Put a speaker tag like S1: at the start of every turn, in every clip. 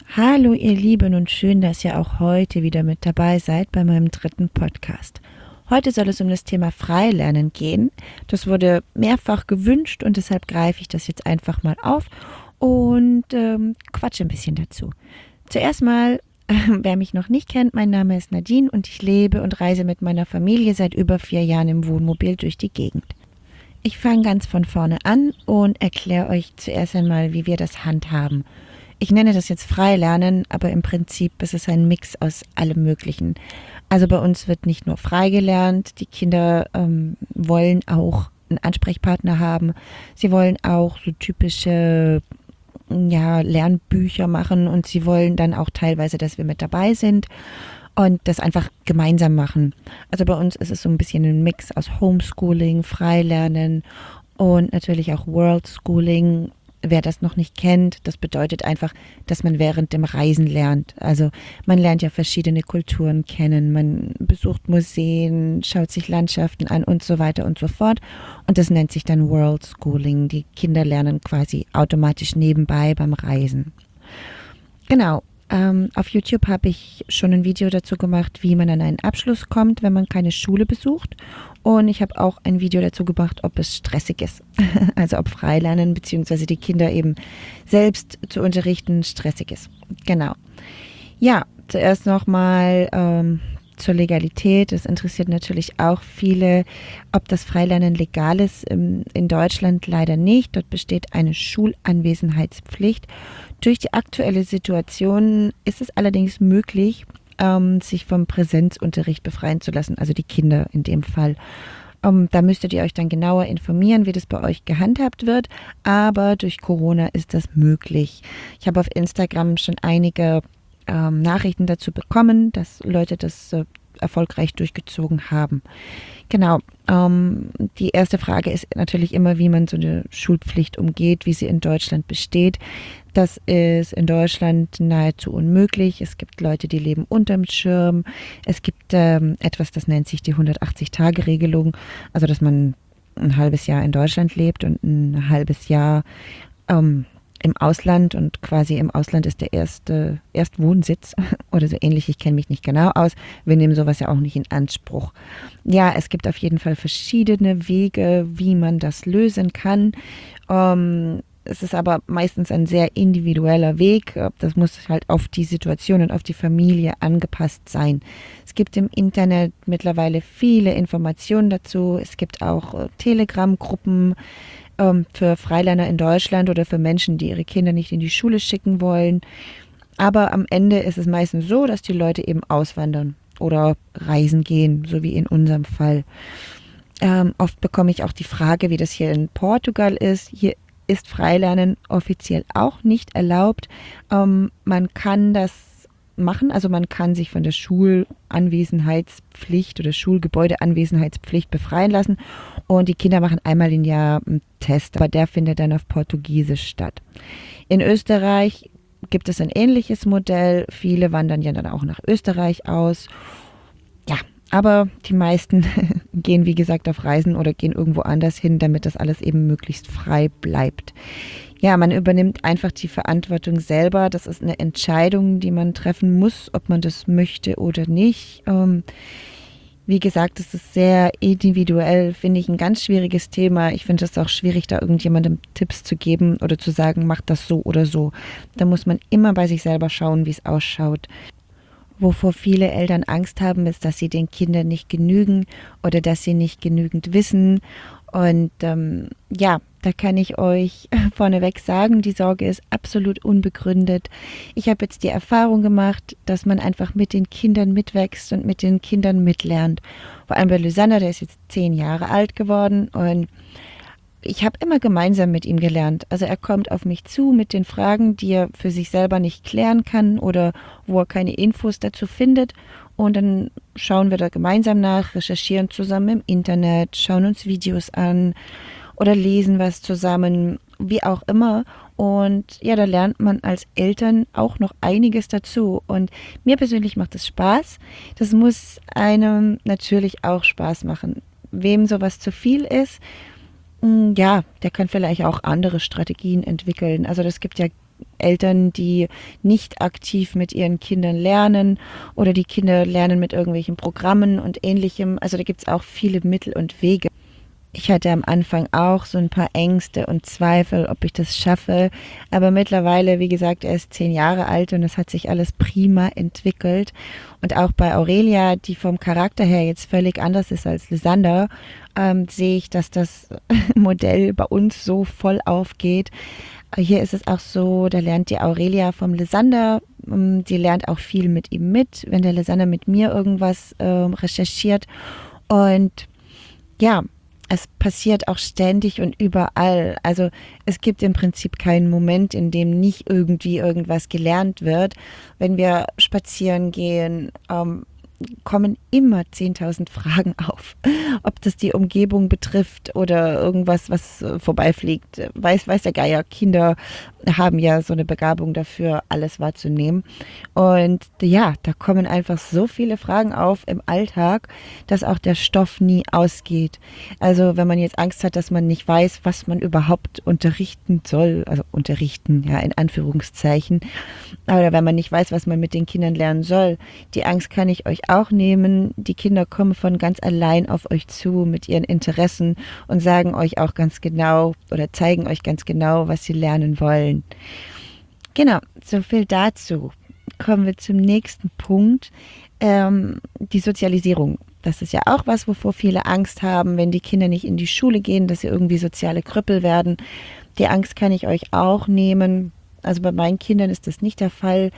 S1: Hallo ihr Lieben und schön, dass ihr auch heute wieder mit dabei seid bei meinem dritten Podcast. Heute soll es um das Thema Freilernen gehen. Das wurde mehrfach gewünscht und deshalb greife ich das jetzt einfach mal auf und quatsche ein bisschen dazu. Zuerst mal, wer mich noch nicht kennt, mein Name ist Nadine und ich lebe und reise mit meiner Familie seit über 4 Jahren im Wohnmobil durch die Gegend. Ich fange ganz von vorne an und erkläre euch zuerst einmal, wie wir das handhaben. Ich nenne das jetzt Freilernen, aber im Prinzip ist es ein Mix aus allem Möglichen. Also bei uns wird nicht nur frei gelernt, die Kinder wollen auch einen Ansprechpartner haben. Sie wollen auch so typische Lernbücher machen und sie wollen dann auch teilweise, dass wir mit dabei sind und das einfach gemeinsam machen. Also bei uns ist es so ein bisschen ein Mix aus Homeschooling, Freilernen und natürlich auch World Schooling. Wer das noch nicht kennt, das bedeutet einfach, dass man während dem Reisen lernt. Also man lernt ja verschiedene Kulturen kennen, man besucht Museen, schaut sich Landschaften an und so weiter und so fort. Und das nennt sich dann World Schooling. Die Kinder lernen quasi automatisch nebenbei beim Reisen. Genau. Auf YouTube habe ich schon ein Video dazu gemacht, wie man an einen Abschluss kommt, wenn man keine Schule besucht. Und ich habe auch ein Video dazu gemacht, ob es stressig ist. Also ob Freilernen bzw. die Kinder eben selbst zu unterrichten stressig ist. Genau. Ja, zuerst nochmal zur Legalität. Es interessiert natürlich auch viele, ob das Freilernen legal ist. In Deutschland leider nicht. Dort besteht eine Schulanwesenheitspflicht. Durch die aktuelle Situation ist es allerdings möglich, sich vom Präsenzunterricht befreien zu lassen, also die Kinder in dem Fall. Da müsstet ihr euch dann genauer informieren, wie das bei euch gehandhabt wird, aber durch Corona ist das möglich. Ich habe auf Instagram schon einige Nachrichten dazu bekommen, dass Leute das erfolgreich durchgezogen haben. Genau, die erste Frage ist natürlich immer, wie man so eine Schulpflicht umgeht, wie sie in Deutschland besteht. Das ist in Deutschland nahezu unmöglich. Es gibt Leute, die leben unterm Schirm. Es gibt etwas, das nennt sich die 180-Tage-Regelung, also dass man ein halbes Jahr in Deutschland lebt und ein halbes Jahr im Ausland und quasi im Ausland ist der Erstwohnsitz oder so ähnlich. Ich kenne mich nicht genau aus. Wir nehmen sowas ja auch nicht in Anspruch. Ja, es gibt auf jeden Fall verschiedene Wege, wie man das lösen kann. Es ist aber meistens ein sehr individueller Weg. Das muss halt auf die Situation und auf die Familie angepasst sein. Es gibt im Internet mittlerweile viele Informationen dazu. Es gibt auch Telegram-Gruppen für Freilerner in Deutschland oder für Menschen, die ihre Kinder nicht in die Schule schicken wollen. Aber am Ende ist es meistens so, dass die Leute eben auswandern oder reisen gehen, so wie in unserem Fall. Oft bekomme ich auch die Frage, wie das hier in Portugal ist. Hier ist Freilernen offiziell auch nicht erlaubt. Man kann das machen, also man kann sich von der Schulanwesenheitspflicht oder Schulgebäudeanwesenheitspflicht befreien lassen und die Kinder machen einmal im Jahr einen Test, aber der findet dann auf Portugiesisch statt. In Österreich gibt es ein ähnliches Modell, viele wandern ja dann auch nach Österreich aus. Ja, aber die meisten gehen, wie gesagt, auf Reisen oder gehen irgendwo anders hin, damit das alles eben möglichst frei bleibt. Ja, man übernimmt einfach die Verantwortung selber. Das ist eine Entscheidung, die man treffen muss, ob man das möchte oder nicht. Wie gesagt, es ist sehr individuell, finde ich, ein ganz schwieriges Thema. Ich finde es auch schwierig, da irgendjemandem Tipps zu geben oder zu sagen, mach das so oder so. Da muss man immer bei sich selber schauen, wie es ausschaut. Wovor viele Eltern Angst haben, ist, dass sie den Kindern nicht genügen oder dass sie nicht genügend wissen. Und da kann ich euch vorneweg sagen, die Sorge ist absolut unbegründet. Ich habe jetzt die Erfahrung gemacht, dass man einfach mit den Kindern mitwächst und mit den Kindern mitlernt. Vor allem bei Lysander, der ist jetzt 10 Jahre alt geworden und ich habe immer gemeinsam mit ihm gelernt. Also er kommt auf mich zu mit den Fragen, die er für sich selber nicht klären kann oder wo er keine Infos dazu findet. Und dann schauen wir da gemeinsam nach, recherchieren zusammen im Internet, schauen uns Videos an oder lesen was zusammen, wie auch immer. Und ja, da lernt man als Eltern auch noch einiges dazu. Und mir persönlich macht es Spaß. Das muss einem natürlich auch Spaß machen. Wem sowas zu viel ist, ja, der kann vielleicht auch andere Strategien entwickeln. Also das gibt ja Eltern, die nicht aktiv mit ihren Kindern lernen oder die Kinder lernen mit irgendwelchen Programmen und ähnlichem. Also da gibt es auch viele Mittel und Wege. Ich hatte am Anfang auch so ein paar Ängste und Zweifel, ob ich das schaffe. Aber mittlerweile, wie gesagt, er ist 10 Jahre alt und es hat sich alles prima entwickelt. Und auch bei Aurelia, die vom Charakter her jetzt völlig anders ist als Lysander, sehe ich, dass das Modell bei uns so voll aufgeht. Hier ist es auch so, da lernt die Aurelia vom Lysander, die lernt auch viel mit ihm mit, wenn der Lysander mit mir irgendwas recherchiert. Und ja, es passiert auch ständig und überall. Also es gibt im Prinzip keinen Moment, in dem nicht irgendwie irgendwas gelernt wird. Wenn wir spazieren gehen, kommen immer 10.000 Fragen auf. Ob das die Umgebung betrifft oder irgendwas, was vorbeifliegt. Weiß der Geier. Kinder haben ja so eine Begabung dafür, alles wahrzunehmen. Und ja, da kommen einfach so viele Fragen auf im Alltag, dass auch der Stoff nie ausgeht. Also wenn man jetzt Angst hat, dass man nicht weiß, was man überhaupt unterrichten soll, also unterrichten, ja, in Anführungszeichen, oder wenn man nicht weiß, was man mit den Kindern lernen soll, die Angst kann ich euch auch nehmen. Die Kinder kommen von ganz allein auf euch zu mit ihren Interessen und sagen euch auch ganz genau oder zeigen euch ganz genau, was sie lernen wollen. Genau, so viel dazu. Kommen wir zum nächsten Punkt, die Sozialisierung. Das ist ja auch was, wovor viele Angst haben, wenn die Kinder nicht in die Schule gehen, dass sie irgendwie soziale Krüppel werden. Die Angst kann ich euch auch nehmen. Also bei meinen Kindern ist das nicht der Fall.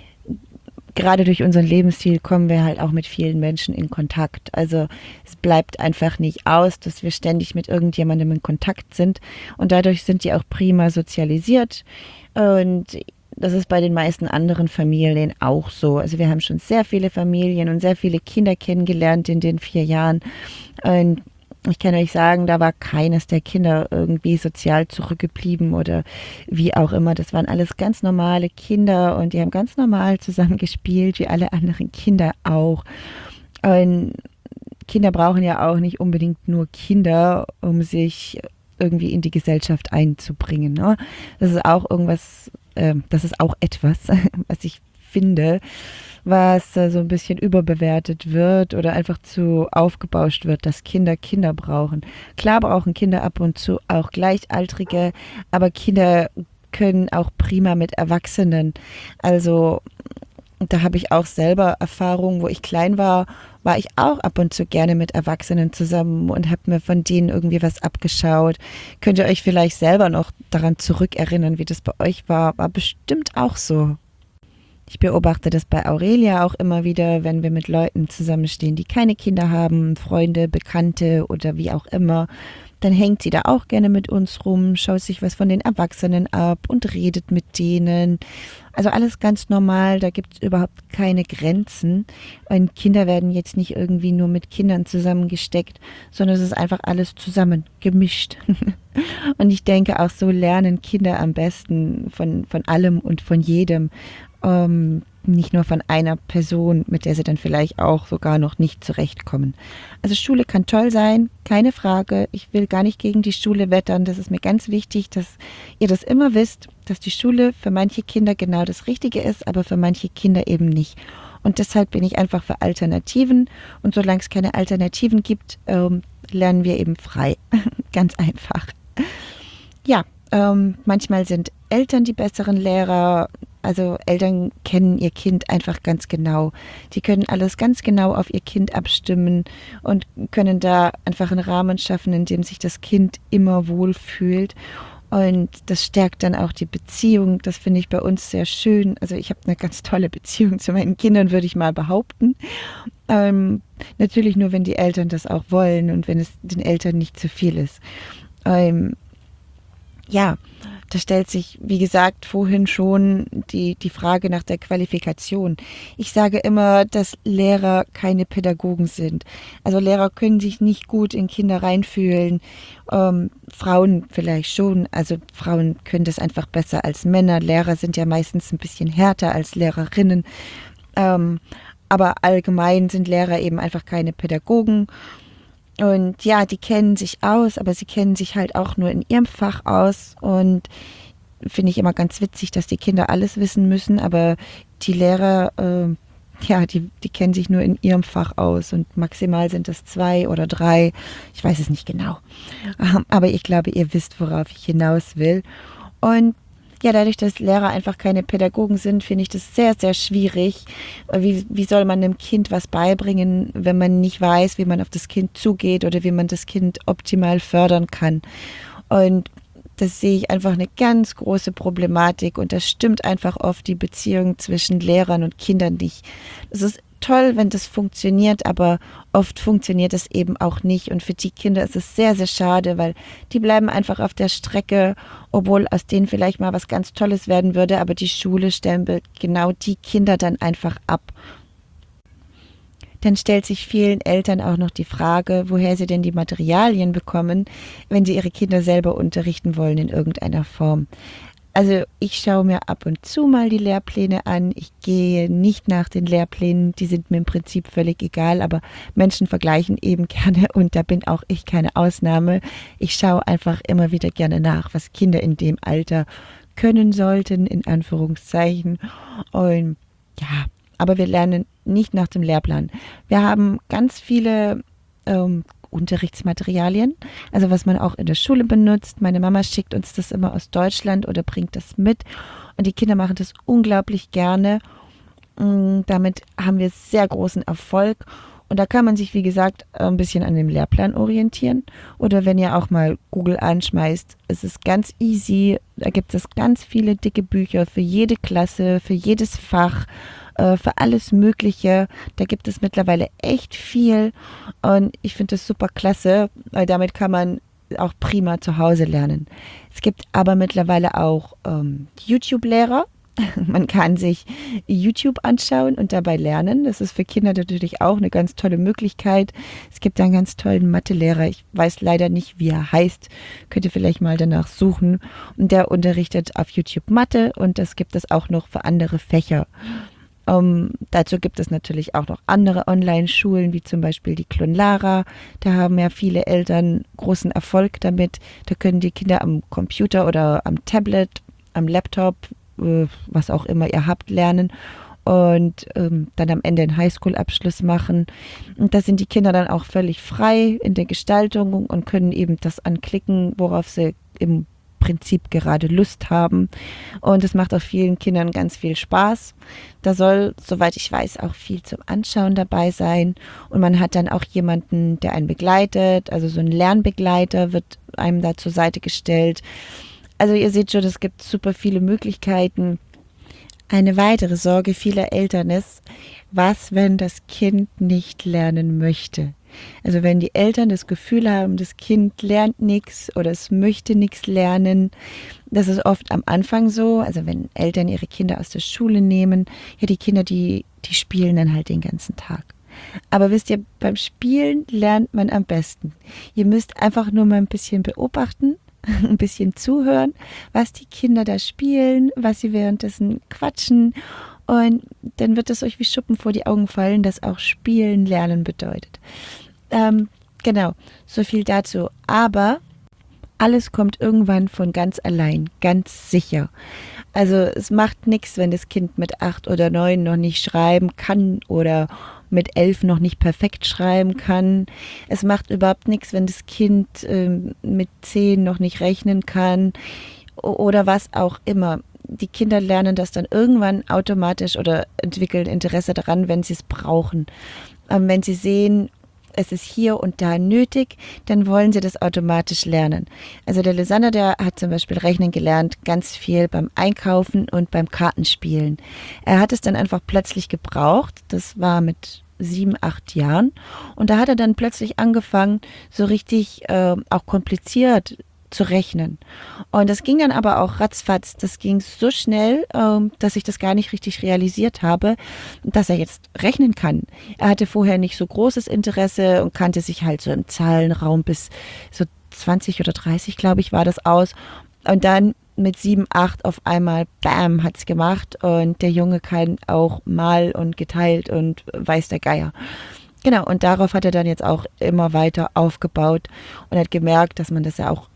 S1: Gerade durch unseren Lebensstil kommen wir halt auch mit vielen Menschen in Kontakt. Also es bleibt einfach nicht aus, dass wir ständig mit irgendjemandem in Kontakt sind. Und dadurch sind die auch prima sozialisiert. Und das ist bei den meisten anderen Familien auch so. Also wir haben schon sehr viele Familien und sehr viele Kinder kennengelernt in den 4 Jahren. Und ich kann euch sagen, da war keines der Kinder irgendwie sozial zurückgeblieben oder wie auch immer. Das waren alles ganz normale Kinder und die haben ganz normal zusammen gespielt, wie alle anderen Kinder auch. Und Kinder brauchen ja auch nicht unbedingt nur Kinder, um sich irgendwie in die Gesellschaft einzubringen. Ne? Das ist auch das ist auch etwas, was ich finde, was so ein bisschen überbewertet wird oder einfach zu aufgebauscht wird, dass Kinder Kinder brauchen. Klar brauchen Kinder ab und zu auch Gleichaltrige, aber Kinder können auch prima mit Erwachsenen. Also da habe ich auch selber Erfahrungen, wo ich klein war ich auch ab und zu gerne mit Erwachsenen zusammen und habe mir von denen irgendwie was abgeschaut. Könnt ihr euch vielleicht selber noch daran zurückerinnern, wie das bei euch war? War bestimmt auch so. Ich beobachte das bei Aurelia auch immer wieder, wenn wir mit Leuten zusammenstehen, die keine Kinder haben, Freunde, Bekannte oder wie auch immer. Dann hängt sie da auch gerne mit uns rum, schaut sich was von den Erwachsenen ab und redet mit denen. Also alles ganz normal, da gibt es überhaupt keine Grenzen. Und Kinder werden jetzt nicht irgendwie nur mit Kindern zusammengesteckt, sondern es ist einfach alles zusammen gemischt. Und ich denke, auch so lernen Kinder am besten von allem und von jedem. Nicht nur von einer Person, mit der sie dann vielleicht auch sogar noch nicht zurechtkommen. Also Schule kann toll sein, keine Frage. Ich will gar nicht gegen die Schule wettern. Das ist mir ganz wichtig, dass ihr das immer wisst, dass die Schule für manche Kinder genau das Richtige ist, aber für manche Kinder eben nicht. Und deshalb bin ich einfach für Alternativen. Und solange es keine Alternativen gibt, lernen wir eben frei. Ganz einfach. Ja, manchmal sind Eltern die besseren Lehrer. Also Eltern kennen ihr Kind einfach ganz genau. Die können alles ganz genau auf ihr Kind abstimmen und können da einfach einen Rahmen schaffen, in dem sich das Kind immer wohlfühlt. Und das stärkt dann auch die Beziehung. Das finde ich bei uns sehr schön. Also ich habe eine ganz tolle Beziehung zu meinen Kindern, würde ich mal behaupten. Natürlich nur, wenn die Eltern das auch wollen und wenn es den Eltern nicht zu viel ist. Ja, da stellt sich, wie gesagt, vorhin schon die Frage nach der Qualifikation. Ich sage immer, dass Lehrer keine Pädagogen sind. Also Lehrer können sich nicht gut in Kinder reinfühlen. Frauen vielleicht schon. Also Frauen können das einfach besser als Männer. Lehrer sind ja meistens ein bisschen härter als Lehrerinnen. Aber allgemein sind Lehrer eben einfach keine Pädagogen. Und ja, die kennen sich aus, aber sie kennen sich halt auch nur in ihrem Fach aus. Und finde ich immer ganz witzig, dass die Kinder alles wissen müssen, aber die Lehrer, die kennen sich nur in ihrem Fach aus und maximal sind es 2 oder 3. Ich weiß es nicht genau. Aber ich glaube, ihr wisst, worauf ich hinaus will. Und ja, dadurch, dass Lehrer einfach keine Pädagogen sind, finde ich das sehr, sehr schwierig. Wie soll man einem Kind was beibringen, wenn man nicht weiß, wie man auf das Kind zugeht oder wie man das Kind optimal fördern kann? Und das sehe ich einfach eine ganz große Problematik und das stimmt einfach oft die Beziehung zwischen Lehrern und Kindern nicht. Es ist toll, wenn das funktioniert, aber oft funktioniert es eben auch nicht. Und für die Kinder ist es sehr, sehr schade, weil die bleiben einfach auf der Strecke, obwohl aus denen vielleicht mal was ganz Tolles werden würde, aber die Schule stempelt genau die Kinder dann einfach ab. Dann stellt sich vielen Eltern auch noch die Frage, woher sie denn die Materialien bekommen, wenn sie ihre Kinder selber unterrichten wollen in irgendeiner Form. Also ich schaue mir ab und zu mal die Lehrpläne an. Ich gehe nicht nach den Lehrplänen, die sind mir im Prinzip völlig egal, aber Menschen vergleichen eben gerne und da bin auch ich keine Ausnahme. Ich schaue einfach immer wieder gerne nach, was Kinder in dem Alter können sollten, in Anführungszeichen. Und ja, aber wir lernen nicht nach dem Lehrplan. Wir haben ganz viele Unterrichtsmaterialien, also was man auch in der Schule benutzt. Meine Mama schickt uns das immer aus Deutschland oder bringt das mit und die Kinder machen das unglaublich gerne. Damit haben wir sehr großen Erfolg und da kann man sich, wie gesagt, ein bisschen an dem Lehrplan orientieren oder wenn ihr auch mal Google anschmeißt, es ist ganz easy, da gibt es ganz viele dicke Bücher für jede Klasse, für jedes Fach, für alles Mögliche. Da gibt es mittlerweile echt viel und ich finde das super klasse, weil damit kann man auch prima zu Hause lernen. Es gibt aber mittlerweile auch YouTube-Lehrer. Man kann sich YouTube anschauen und dabei lernen. Das ist für Kinder natürlich auch eine ganz tolle Möglichkeit. Es gibt einen ganz tollen Mathelehrer. Ich weiß leider nicht, wie er heißt. Könnt ihr vielleicht mal danach suchen. Und der unterrichtet auf YouTube Mathe und das gibt es auch noch für andere Fächer. Dazu gibt es natürlich auch noch andere Online-Schulen, wie zum Beispiel die Klonlara. Da haben ja viele Eltern großen Erfolg damit. Da können die Kinder am Computer oder am Tablet, am Laptop, was auch immer ihr habt, lernen und dann am Ende einen Highschool-Abschluss machen. Und da sind die Kinder dann auch völlig frei in der Gestaltung und können eben das anklicken, worauf sie im Prinzip gerade Lust haben. Und es macht auch vielen Kindern ganz viel Spaß. Da soll, soweit ich weiß, auch viel zum Anschauen dabei sein. Und man hat dann auch jemanden, der einen begleitet. Also so ein Lernbegleiter wird einem da zur Seite gestellt. Also ihr seht schon, es gibt super viele Möglichkeiten. Eine weitere Sorge vieler Eltern ist, was, wenn das Kind nicht lernen möchte? Also wenn die Eltern das Gefühl haben, das Kind lernt nichts oder es möchte nichts lernen, das ist oft am Anfang so, also wenn Eltern ihre Kinder aus der Schule nehmen, ja die Kinder, die spielen dann halt den ganzen Tag. Aber wisst ihr, beim Spielen lernt man am besten. Ihr müsst einfach nur mal ein bisschen beobachten, ein bisschen zuhören, was die Kinder da spielen, was sie währenddessen quatschen und dann wird es euch wie Schuppen vor die Augen fallen, dass auch Spielen lernen bedeutet. Genau, so viel dazu. Aber alles kommt irgendwann von ganz allein, ganz sicher. Also es macht nichts, wenn das Kind mit 8 oder 9 noch nicht schreiben kann oder mit 11 noch nicht perfekt schreiben kann. Es macht überhaupt nichts, wenn das Kind mit 10 noch nicht rechnen kann oder was auch immer. Die Kinder lernen das dann irgendwann automatisch oder entwickeln Interesse daran, wenn sie es brauchen. Wenn sie sehen, es ist hier und da nötig, dann wollen sie das automatisch lernen. Also der Lysander, der hat zum Beispiel Rechnen gelernt, ganz viel beim Einkaufen und beim Kartenspielen. Er hat es dann einfach plötzlich gebraucht, das war mit 7, 8 Jahren und da hat er dann plötzlich angefangen, so richtig auch kompliziert zu rechnen. Und das ging dann aber auch ratzfatz, das ging so schnell, dass ich das gar nicht richtig realisiert habe, dass er jetzt rechnen kann. Er hatte vorher nicht so großes Interesse und kannte sich halt so im Zahlenraum bis so 20 oder 30, glaube ich, war das aus. Und dann mit 7, 8 auf einmal, bam, hat's gemacht und der Junge kann auch mal und geteilt und weiß der Geier. Genau, und darauf hat er dann jetzt auch immer weiter aufgebaut und hat gemerkt, dass man das ja auch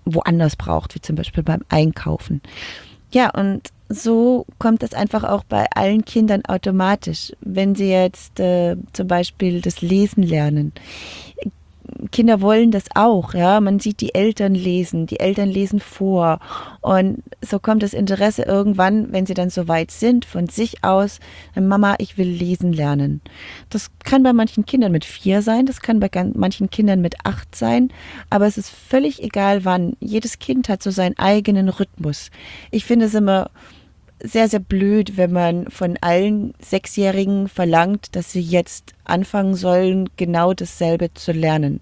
S1: woanders braucht, wie zum Beispiel beim Einkaufen. Ja, und so kommt das einfach auch bei allen Kindern automatisch. Wenn sie jetzt zum Beispiel das Lesen lernen. Kinder wollen das auch, ja. Man sieht die Eltern lesen vor. Und so kommt das Interesse irgendwann, wenn sie dann so weit sind, von sich aus, Mama, ich will lesen lernen. Das kann bei manchen Kindern mit 4 sein, das kann bei manchen Kindern mit 8 sein, aber es ist völlig egal wann. Jedes Kind hat so seinen eigenen Rhythmus. Ich finde es immer sehr, sehr blöd, wenn man von allen 6-Jährigen verlangt, dass sie jetzt anfangen sollen, genau dasselbe zu lernen.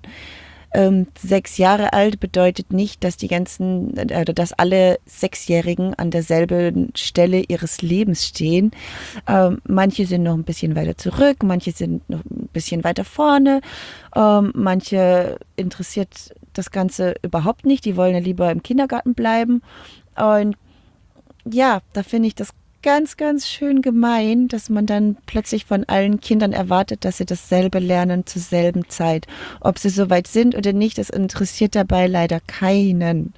S1: 6 Jahre alt bedeutet nicht, dass dass alle 6-Jährigen an derselben Stelle ihres Lebens stehen. Manche sind noch ein bisschen weiter zurück, manche sind noch ein bisschen weiter vorne, manche interessiert das Ganze überhaupt nicht, die wollen ja lieber im Kindergarten bleiben. Und ja, da finde ich das ganz, ganz schön gemein, dass man dann plötzlich von allen Kindern erwartet, dass sie dasselbe lernen zur selben Zeit. Ob sie so weit sind oder nicht, das interessiert dabei leider keinen.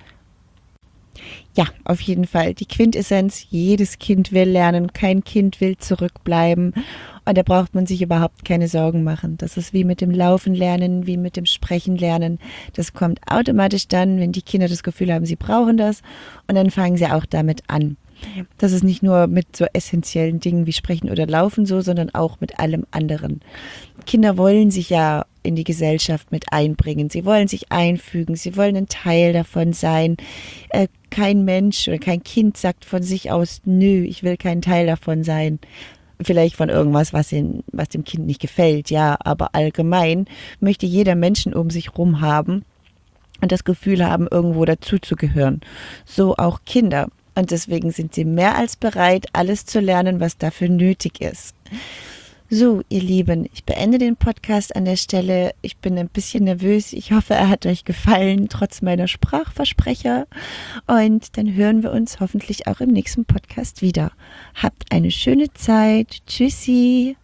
S1: Ja, auf jeden Fall. Die Quintessenz, jedes Kind will lernen, kein Kind will zurückbleiben. Und da braucht man sich überhaupt keine Sorgen machen. Das ist wie mit dem Laufen lernen, wie mit dem Sprechen lernen. Das kommt automatisch dann, wenn die Kinder das Gefühl haben, sie brauchen das. Und dann fangen sie auch damit an. Das ist nicht nur mit so essentiellen Dingen wie Sprechen oder Laufen so, sondern auch mit allem anderen. Kinder wollen sich ja in die Gesellschaft mit einbringen. Sie wollen sich einfügen. Sie wollen ein Teil davon sein. Kein Mensch oder kein Kind sagt von sich aus, nö, ich will kein Teil davon sein. Vielleicht von irgendwas, was dem Kind nicht gefällt, ja, aber allgemein möchte jeder Menschen um sich rum haben und das Gefühl haben, irgendwo dazuzugehören. So auch Kinder. Und deswegen sind sie mehr als bereit, alles zu lernen, was dafür nötig ist. So, ihr Lieben, ich beende den Podcast an der Stelle. Ich bin ein bisschen nervös. Ich hoffe, er hat euch gefallen, trotz meiner Sprachversprecher. Und dann hören wir uns hoffentlich auch im nächsten Podcast wieder. Habt eine schöne Zeit. Tschüssi.